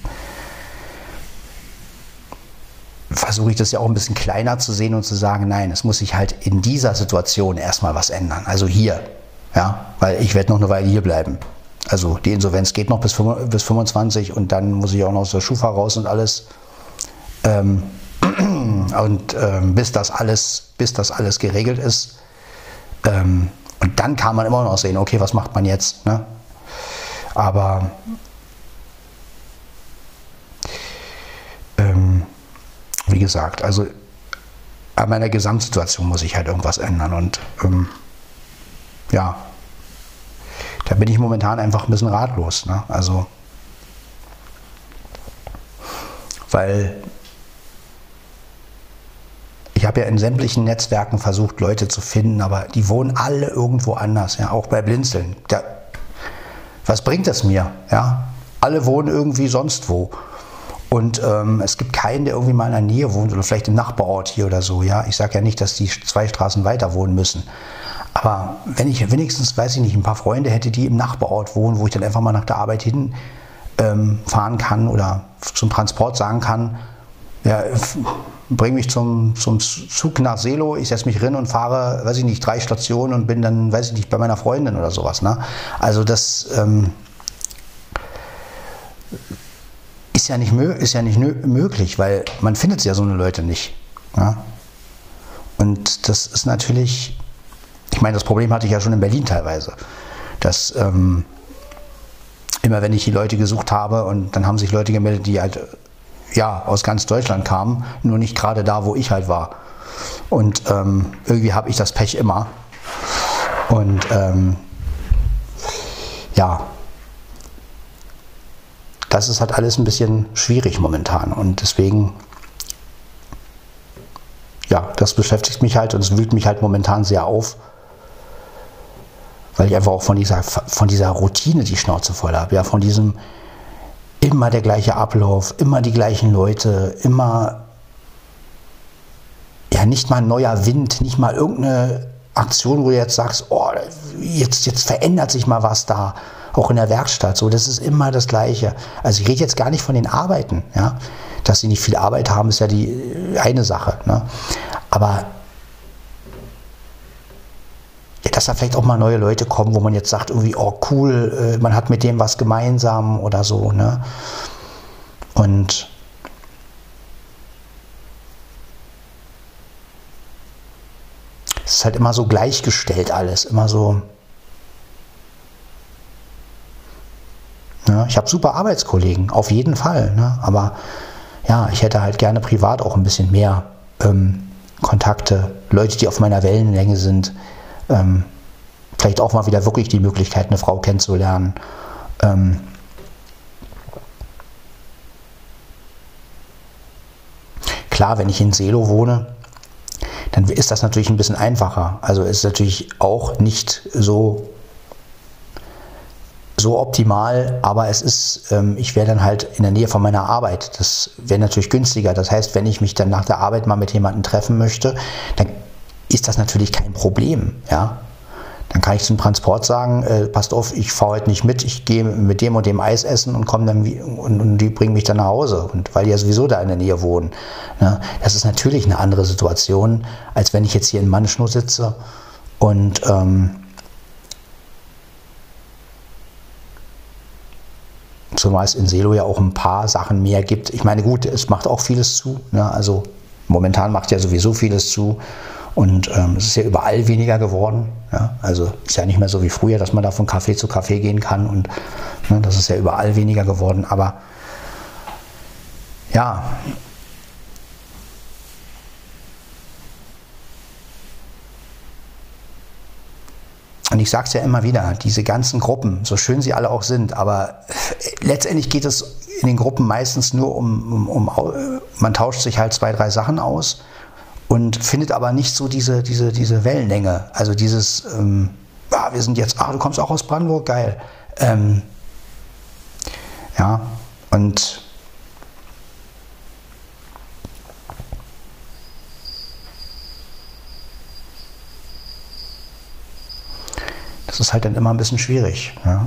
versuche ich das ja auch ein bisschen kleiner zu sehen und zu sagen, nein, es muss sich halt in dieser Situation erstmal was ändern. Also hier, ja, weil ich werde noch eine Weile hier bleiben. Also die Insolvenz geht noch bis 25 und dann muss ich auch noch aus der Schufa raus und alles. Bis das alles geregelt ist. Und dann kann man immer noch sehen, okay, was macht man jetzt? Ne? Aber wie gesagt, also an meiner Gesamtsituation muss ich halt irgendwas ändern. Und da bin ich momentan einfach ein bisschen ratlos. Ne? Also, weil ich habe ja in sämtlichen Netzwerken versucht, Leute zu finden, aber die wohnen alle irgendwo anders, ja, auch bei Blinzeln. Was bringt das mir? Ja? Alle wohnen irgendwie sonst wo. Und es gibt keinen, der irgendwie mal in der Nähe wohnt oder vielleicht im Nachbarort hier oder so. Ja? Ich sage ja nicht, dass die 2 Straßen weiter wohnen müssen. Aber wenn ich wenigstens, weiß ich nicht, ein paar Freunde hätte, die im Nachbarort wohnen, wo ich dann einfach mal nach der Arbeit hin fahren kann oder zum Transport sagen kann, ja, bring mich zum Zug nach Seelow, ich setze mich rein und fahre, weiß ich nicht, 3 Stationen und bin dann, weiß ich nicht, bei meiner Freundin oder sowas. Ne? Also das ist ja nicht möglich, weil man findet ja so eine Leute nicht. Ja? Und das ist natürlich, ich meine, das Problem hatte ich ja schon in Berlin teilweise, dass immer wenn ich die Leute gesucht habe und dann haben sich Leute gemeldet, die halt aus ganz Deutschland kamen, nur nicht gerade da, wo ich halt war. Und irgendwie habe ich das Pech immer. Und das ist halt alles ein bisschen schwierig momentan. Und deswegen, das beschäftigt mich halt und es wühlt mich halt momentan sehr auf, weil ich einfach auch von dieser Routine die Schnauze voll habe. Ja, von diesem immer der gleiche Ablauf, immer die gleichen Leute, immer nicht mal ein neuer Wind, nicht mal irgendeine Aktion, wo du jetzt sagst, oh, jetzt verändert sich mal was da, auch in der Werkstatt. So, das ist immer das Gleiche. Also ich rede jetzt gar nicht von den Arbeiten, ja. Dass sie nicht viel Arbeit haben, ist ja die eine Sache. Ne? Aber dass da vielleicht auch mal neue Leute kommen, wo man jetzt sagt, irgendwie, oh cool, man hat mit dem was gemeinsam oder so. Ne? Und es ist halt immer so gleichgestellt alles, immer so. Ja, ich habe super Arbeitskollegen, auf jeden Fall. Ne? Aber ich hätte halt gerne privat auch ein bisschen mehr Kontakte, Leute, die auf meiner Wellenlänge sind. Vielleicht auch mal wieder wirklich die Möglichkeit, eine Frau kennenzulernen. Klar, wenn ich in Seelow wohne, dann ist das natürlich ein bisschen einfacher. Also ist natürlich auch nicht so optimal, aber es ist, ich wäre dann halt in der Nähe von meiner Arbeit. Das wäre natürlich günstiger. Das heißt, wenn ich mich dann nach der Arbeit mal mit jemandem treffen möchte, dann ist das natürlich kein Problem. Ja? Dann kann ich zum Transport sagen, passt auf, ich fahre heute nicht mit, ich gehe mit dem und dem Eis essen und komme dann und die bringen mich dann nach Hause. Und weil die ja sowieso da in der Nähe wohnen. Ne? Das ist natürlich eine andere Situation, als wenn ich jetzt hier in Manschnow sitze und zumal es in Seelow ja auch ein paar Sachen mehr gibt. Ich meine, gut, es macht auch vieles zu. Ne? Also momentan macht ja sowieso vieles zu. Und es ist ja überall weniger geworden. Ja? Also ist ja nicht mehr so wie früher, dass man da von Café zu Café gehen kann. Und ne, das ist ja überall weniger geworden. Aber ja, und ich sage es ja immer wieder, diese ganzen Gruppen, so schön sie alle auch sind, aber letztendlich geht es in den Gruppen meistens nur man tauscht sich halt 2, 3 Sachen aus und findet aber nicht so diese Wellenlänge. Also dieses, wir sind jetzt, du kommst auch aus Brandenburg, geil. Ja, und das ist halt dann immer ein bisschen schwierig. Ja?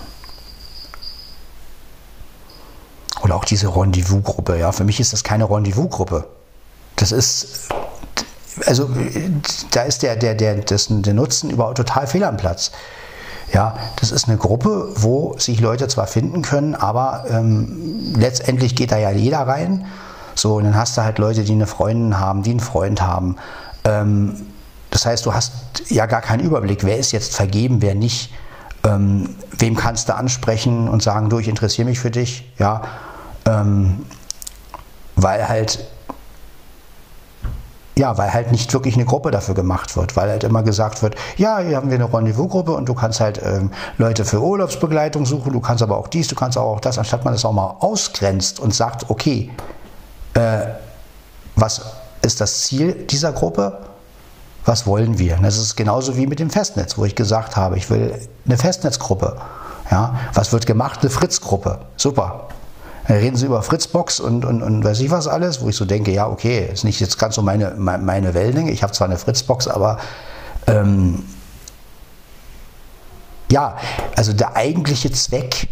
Oder auch diese Rendezvous-Gruppe. Ja? Für mich ist das keine Rendezvous-Gruppe. Das ist, also da ist der Nutzen überhaupt total fehl am Platz. Ja, das ist eine Gruppe, wo sich Leute zwar finden können, aber letztendlich geht da ja jeder rein. So, und dann hast du halt Leute, die eine Freundin haben, die einen Freund haben. Das heißt, du hast ja gar keinen Überblick, wer ist jetzt vergeben, wer nicht. Wem kannst du ansprechen und sagen, du, ich interessiere mich für dich. Ja, weil halt nicht wirklich eine Gruppe dafür gemacht wird, weil halt immer gesagt wird, ja, hier haben wir eine Rendezvous-Gruppe und du kannst halt Leute für Urlaubsbegleitung suchen, du kannst aber auch dies, du kannst auch das, anstatt man das auch mal ausgrenzt und sagt, okay, was ist das Ziel dieser Gruppe? Was wollen wir? Das ist genauso wie mit dem Festnetz, wo ich gesagt habe, ich will eine Festnetzgruppe. Ja, was wird gemacht? Eine Fritz-Gruppe. Super. Dann reden sie über Fritzbox und weiß ich was alles, wo ich so denke, ja, okay, ist nicht jetzt ganz so meine Wellenlänge. Ich habe zwar eine Fritzbox, aber ja, also der eigentliche Zweck,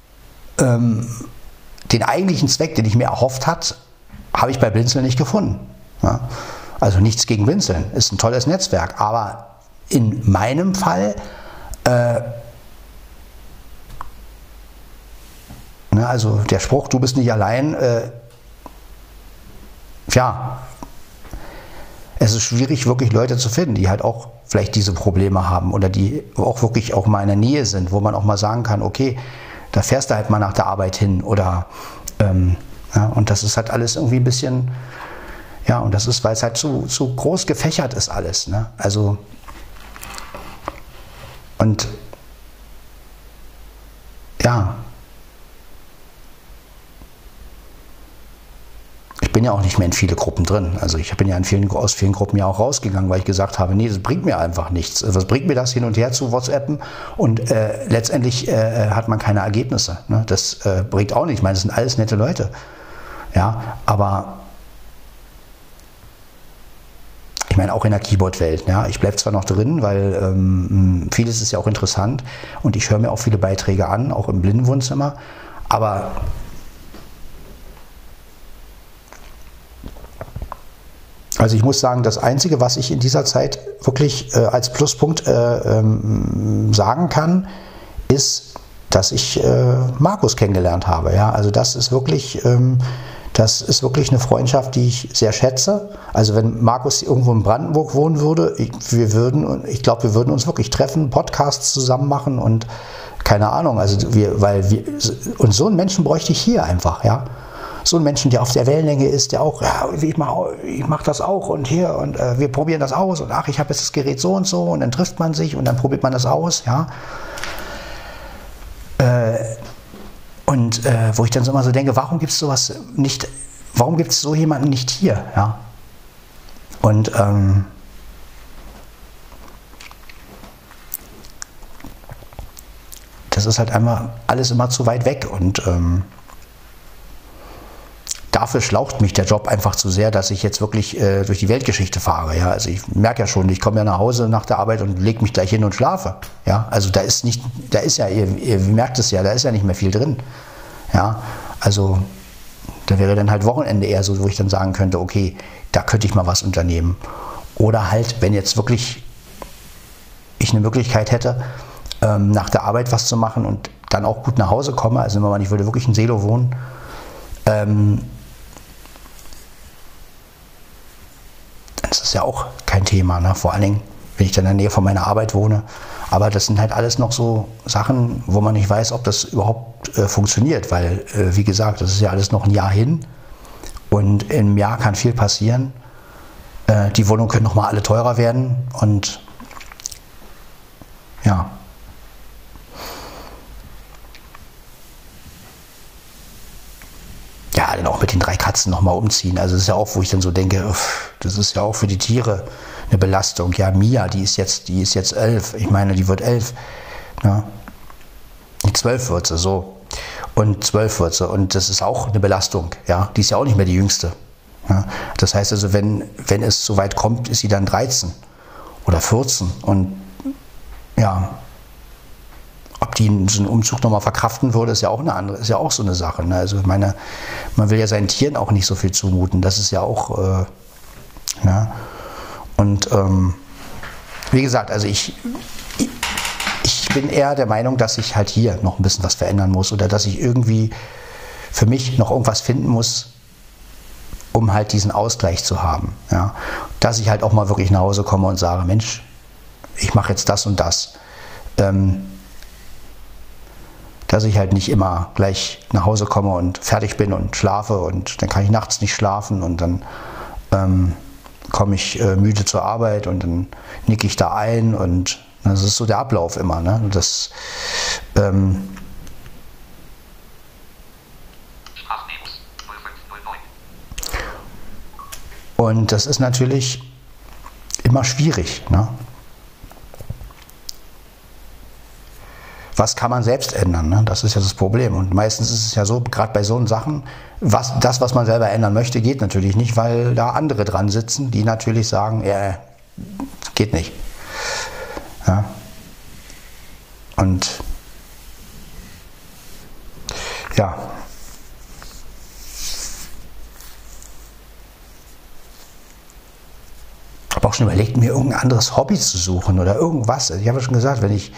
den eigentlichen Zweck, den ich mir erhofft hat, habe ich bei Blinzeln nicht gefunden. Ja? Also nichts gegen Blinzeln, ist ein tolles Netzwerk, aber in meinem Fall, also der Spruch, du bist nicht allein, ja, es ist schwierig, wirklich Leute zu finden, die halt auch vielleicht diese Probleme haben oder die auch wirklich auch mal in der Nähe sind, wo man auch mal sagen kann, okay, da fährst du halt mal nach der Arbeit hin oder, ja, und das ist halt alles irgendwie ein bisschen... Ja, und das ist, weil es halt zu groß gefächert ist alles. Ne? Also, und ja, ich bin ja auch nicht mehr in viele Gruppen drin. Also ich bin ja aus vielen Gruppen ja auch rausgegangen, weil ich gesagt habe, nee, das bringt mir einfach nichts. Was bringt mir das hin und her zu WhatsAppen? Und letztendlich hat man keine Ergebnisse. Ne? Das bringt auch nicht. Ich meine, das sind alles nette Leute. Ja, aber... Ich meine, auch in der Keyboard-Welt. Ja, ich bleibe zwar noch drin, weil vieles ist ja auch interessant und ich höre mir auch viele Beiträge an, auch im Blindenwohnzimmer, aber also ich muss sagen, das Einzige, was ich in dieser Zeit wirklich als Pluspunkt sagen kann, ist, dass ich Markus kennengelernt habe. Ja, also das ist wirklich eine Freundschaft, die ich sehr schätze. Also wenn Markus irgendwo in Brandenburg wohnen würde, ich glaube, wir würden uns wirklich treffen, Podcasts zusammen machen und keine Ahnung. Also und so einen Menschen bräuchte ich hier einfach, ja. So einen Menschen, der auf der Wellenlänge ist, der auch, ja, ich mach das auch und hier und wir probieren das aus und ach, ich habe jetzt das Gerät so und dann trifft man sich und dann probiert man das aus, ja. Und wo ich dann so immer so denke, warum gibt es sowas nicht, warum gibt es so jemanden nicht hier? Ja? Und das ist halt einfach alles immer zu weit weg und dafür schlaucht mich der Job einfach zu sehr, dass ich jetzt wirklich durch die Weltgeschichte fahre. Ja? Also ich merke ja schon, ich komme ja nach Hause nach der Arbeit und lege mich gleich hin und schlafe. Ja? Also da ist ja, ihr merkt es ja, da ist ja nicht mehr viel drin. Ja? Also da wäre dann halt Wochenende eher so, wo ich dann sagen könnte, okay, da könnte ich mal was unternehmen. Oder halt, wenn jetzt wirklich ich eine Möglichkeit hätte, nach der Arbeit was zu machen und dann auch gut nach Hause komme, also wenn man, ich würde wirklich in Seelow wohnen, das ist ja auch kein Thema, ne? Vor allen Dingen, wenn ich dann in der Nähe von meiner Arbeit wohne. Aber das sind halt alles noch so Sachen, wo man nicht weiß, ob das überhaupt funktioniert, weil, wie gesagt, das ist ja alles noch ein Jahr hin und im Jahr kann viel passieren. Die Wohnungen können nochmal alle teurer werden und ja. Ja, dann auch mit den 3 Katzen nochmal umziehen. Also das ist ja auch, wo ich dann so denke, das ist ja auch für die Tiere eine Belastung. Ja, Mia, die ist jetzt 11. Ich meine, die wird 11. Ne? 12 wird sie, so. Und 12 wird sie. Und das ist auch eine Belastung. Ja? Die ist ja auch nicht mehr die Jüngste. Ja? Das heißt also, wenn es so weit kommt, ist sie dann 13 oder 14. Und ja, ob die so einen Umzug nochmal verkraften würde, ist ja auch eine andere, ist ja auch so eine Sache. Ne? Also ich meine, man will ja seinen Tieren auch nicht so viel zumuten. Das ist ja auch, ja. Und wie gesagt, also ich bin eher der Meinung, dass ich halt hier noch ein bisschen was verändern muss oder dass ich irgendwie für mich noch irgendwas finden muss, um halt diesen Ausgleich zu haben. Ja? Dass ich halt auch mal wirklich nach Hause komme und sage, Mensch, ich mache jetzt das und das. Dass ich halt nicht immer gleich nach Hause komme und fertig bin und schlafe und dann kann ich nachts nicht schlafen und dann komme ich müde zur Arbeit und dann nicke ich da ein und das ist so der Ablauf immer. Ne? Das, und das ist natürlich immer schwierig. Ne? Was kann man selbst ändern? Ne? Das ist ja das Problem. Und meistens ist es ja so, gerade bei so Sachen, was man selber ändern möchte, geht natürlich nicht, weil da andere dran sitzen, die natürlich sagen, ja, geht nicht. Ja? Und ja. Ich habe auch schon überlegt, mir irgendein anderes Hobby zu suchen oder irgendwas. Also ich habe ja schon gesagt, wenn ich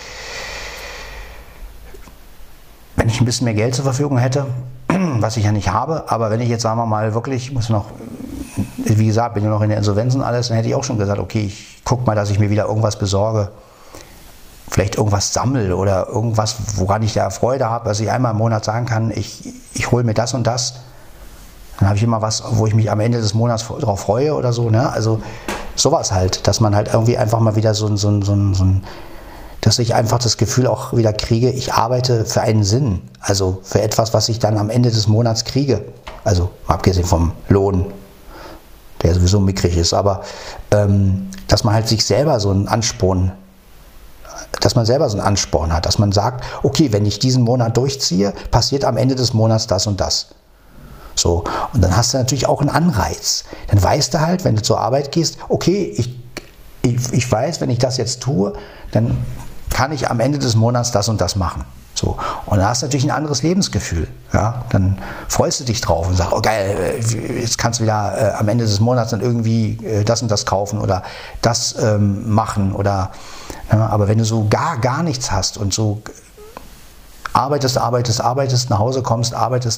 ein bisschen mehr Geld zur Verfügung hätte, was ich ja nicht habe, aber wenn ich jetzt, sagen wir mal, wirklich, muss noch, wie gesagt, bin ja noch in der Insolvenz und alles, dann hätte ich auch schon gesagt, okay, ich gucke mal, dass ich mir wieder irgendwas besorge, vielleicht irgendwas sammle oder irgendwas, woran ich da Freude habe, dass ich einmal im Monat sagen kann, ich hole mir das und das, dann habe ich immer was, wo ich mich am Ende des Monats drauf freue oder so, ne? Also sowas halt, dass man halt irgendwie einfach mal wieder dass ich einfach das Gefühl auch wieder kriege, ich arbeite für einen Sinn, also für etwas, was ich dann am Ende des Monats kriege, also abgesehen vom Lohn, der sowieso mickrig ist, aber dass man halt sich selber so einen Ansporn, dass man selber so einen Ansporn hat, dass man sagt, okay, wenn ich diesen Monat durchziehe, passiert am Ende des Monats das und das. So, und dann hast du natürlich auch einen Anreiz. Dann weißt du halt, wenn du zur Arbeit gehst, okay, ich weiß, wenn ich das jetzt tue, dann kann ich am Ende des Monats das und das machen. So. Und dann hast du natürlich ein anderes Lebensgefühl. Ja? Dann freust du dich drauf und sagst, oh geil, jetzt kannst du wieder am Ende des Monats dann irgendwie das und das kaufen oder das machen. Oder, ja, aber wenn du so gar nichts hast und so arbeitest, nach Hause kommst,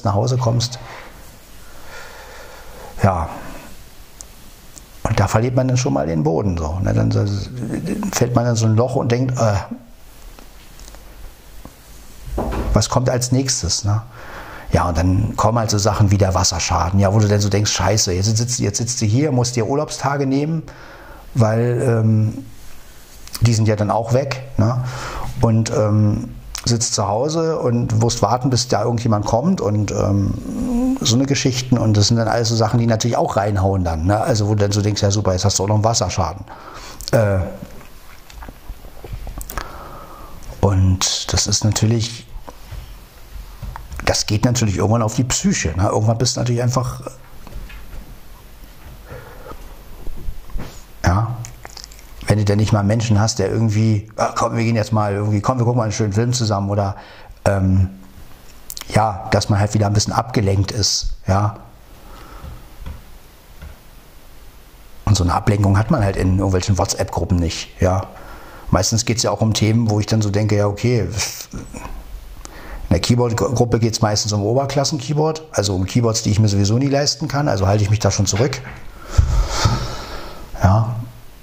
ja, und da verliert man dann schon mal den Boden. So, ne? Dann fällt man in so ein Loch und denkt, was kommt als nächstes? Ne? Ja, und dann kommen halt so Sachen wie der Wasserschaden, ja, wo du dann so denkst, scheiße, jetzt sitzt du hier, musst dir Urlaubstage nehmen, weil die sind ja dann auch weg. Ne? Und sitzt zu Hause und wirst warten, bis da irgendjemand kommt und so eine Geschichten und das sind dann alles so Sachen, die natürlich auch reinhauen dann. Ne? Also wo du dann so denkst, ja super, jetzt hast du auch noch einen Wasserschaden. Und das ist natürlich, das geht natürlich irgendwann auf die Psyche. Ne? Irgendwann bist du natürlich einfach, ja, wenn du dann nicht mal einen Menschen hast, der irgendwie, komm, wir gehen jetzt mal irgendwie, komm, wir gucken mal einen schönen Film zusammen oder ja, dass man halt wieder ein bisschen abgelenkt ist, ja. Und so eine Ablenkung hat man halt in irgendwelchen WhatsApp-Gruppen nicht, ja. Meistens geht es ja auch um Themen, wo ich dann so denke, ja okay, in der Keyboard-Gruppe geht es meistens um Oberklassen-Keyboard, also um Keyboards, die ich mir sowieso nie leisten kann, also halte ich mich da schon zurück. Ja.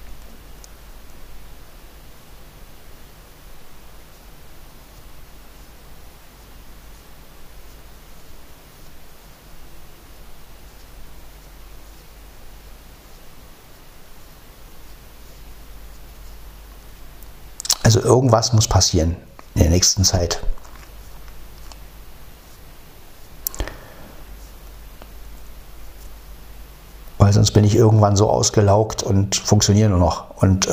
Also irgendwas muss passieren in der nächsten Zeit. Weil sonst bin ich irgendwann so ausgelaugt und funktioniere nur noch. Und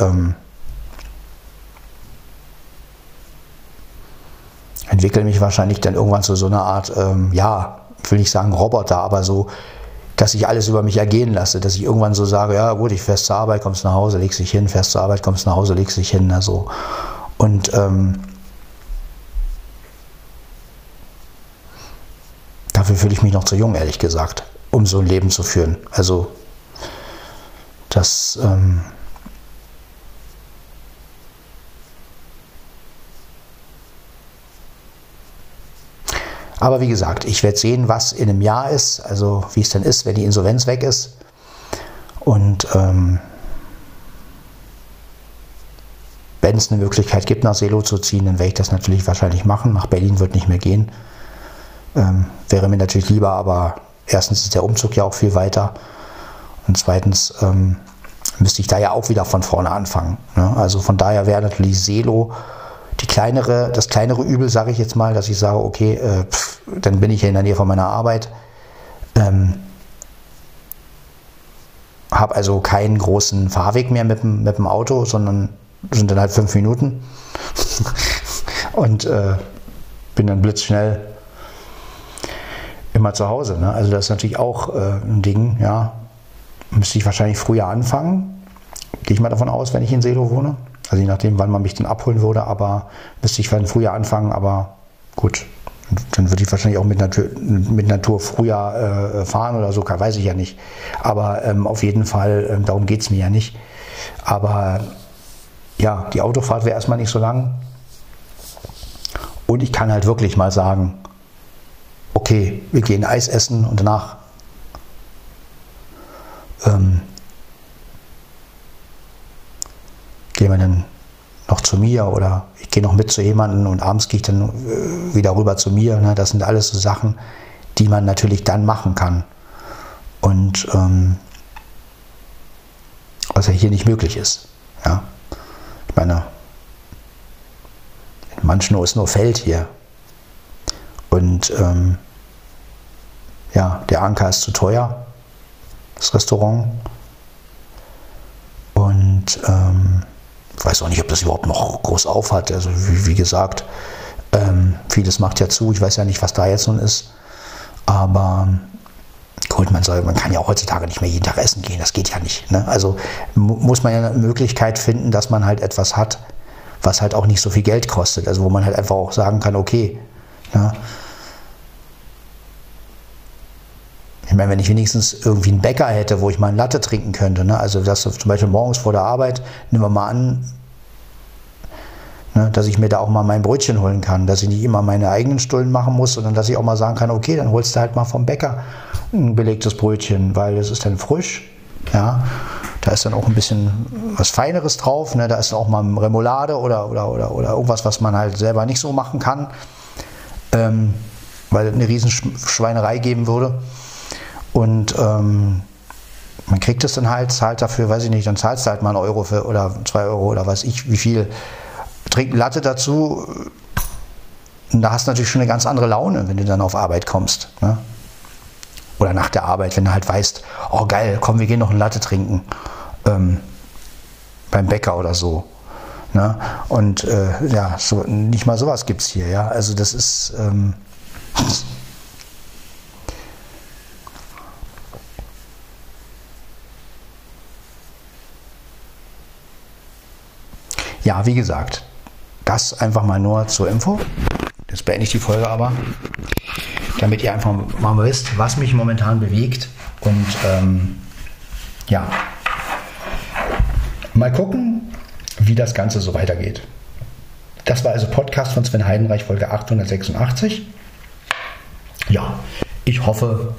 entwickle mich wahrscheinlich dann irgendwann zu so einer Art, ja, will nicht sagen Roboter, aber so, dass ich alles über mich ergehen lasse. Dass ich irgendwann so sage, ja gut, ich fährst zur Arbeit, kommst nach Hause, legst dich hin, fährst zur Arbeit, kommst nach Hause, legst dich hin. Also. Und dafür fühle ich mich noch zu jung, ehrlich gesagt, um so ein Leben zu führen. Also das aber wie gesagt, ich werde sehen, was in einem Jahr ist, also wie es dann ist, wenn die Insolvenz weg ist. Und wenn es eine Möglichkeit gibt, nach Selo zu ziehen, dann werde ich das natürlich wahrscheinlich machen. Nach Berlin wird nicht mehr gehen. Wäre mir natürlich lieber, aber erstens ist der Umzug ja auch viel weiter. Und zweitens müsste ich da ja auch wieder von vorne anfangen. Ne? Also von daher wäre natürlich Selo das kleinere Übel, sage ich jetzt mal, dass ich sage, okay, dann bin ich ja in der Nähe von meiner Arbeit. Habe also keinen großen Fahrweg mehr mit dem Auto, sondern sind dann halt 5 Minuten und bin dann blitzschnell immer zu Hause. Ne? Also das ist natürlich auch ein Ding, ja. Müsste ich wahrscheinlich früher anfangen, gehe ich mal davon aus, wenn ich in Selo wohne. Also je nachdem, wann man mich dann abholen würde, aber müsste ich dann früher anfangen, aber gut, dann würde ich wahrscheinlich auch mit Natur früher fahren oder so, weiß ich ja nicht. Aber auf jeden Fall, darum geht es mir ja nicht. Aber ja, die Autofahrt wäre erstmal nicht so lang. Und ich kann halt wirklich mal sagen, okay, wir gehen Eis essen und danach gehen wir dann noch zu mir oder ich gehe noch mit zu jemandem und abends gehe ich dann wieder rüber zu mir. Ne? Das sind alles so Sachen, die man natürlich dann machen kann. Und was ja hier nicht möglich ist. Ja? Ich meine, in Manchnow ist nur Feld hier. Und ja, der Anker ist zu teuer, das Restaurant. Und ich weiß auch nicht, ob das überhaupt noch groß auf hat. Also wie gesagt, vieles macht ja zu. Ich weiß ja nicht, was da jetzt nun ist. Aber gut, man kann ja auch heutzutage nicht mehr jeden Tag essen gehen. Das geht ja nicht. Ne? Also muss man ja eine Möglichkeit finden, dass man halt etwas hat, was halt auch nicht so viel Geld kostet. Also wo man halt einfach auch sagen kann, okay, ja, ich meine, wenn ich wenigstens irgendwie einen Bäcker hätte, wo ich mal einen Latte trinken könnte, ne? Also das zum Beispiel morgens vor der Arbeit, nehmen wir mal an, ne, dass ich mir da auch mal mein Brötchen holen kann, dass ich nicht immer meine eigenen Stullen machen muss, sondern dass ich auch mal sagen kann, okay, dann holst du halt mal vom Bäcker ein belegtes Brötchen, weil es ist dann frisch, ja, da ist dann auch ein bisschen was Feineres drauf, ne? Da ist auch mal Remoulade oder irgendwas, was man halt selber nicht so machen kann, weil es eine riesen Schweinerei geben würde. Und man kriegt es dann halt, zahlt dafür, weiß ich nicht, dann zahlst du halt mal 1 Euro oder 2 Euro oder weiß ich wie viel. Trink eine Latte dazu, und da hast du natürlich schon eine ganz andere Laune, wenn du dann auf Arbeit kommst. Ne? Oder nach der Arbeit, wenn du halt weißt, oh geil, komm, wir gehen noch einen Latte trinken. Beim Bäcker oder so. Ne? Und ja, so, nicht mal sowas gibt es hier. Ja? Also das ist... Ja, wie gesagt, das einfach mal nur zur Info. Jetzt beende ich die Folge aber, damit ihr einfach mal wisst, was mich momentan bewegt. Und ja, mal gucken, wie das Ganze so weitergeht. Das war also Podcast von Sven Heidenreich, Folge 886. Ja, ich hoffe,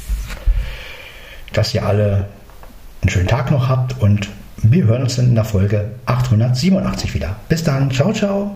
dass ihr alle einen schönen Tag noch habt und wir hören uns dann in der Folge 887 wieder. Bis dann, ciao, ciao.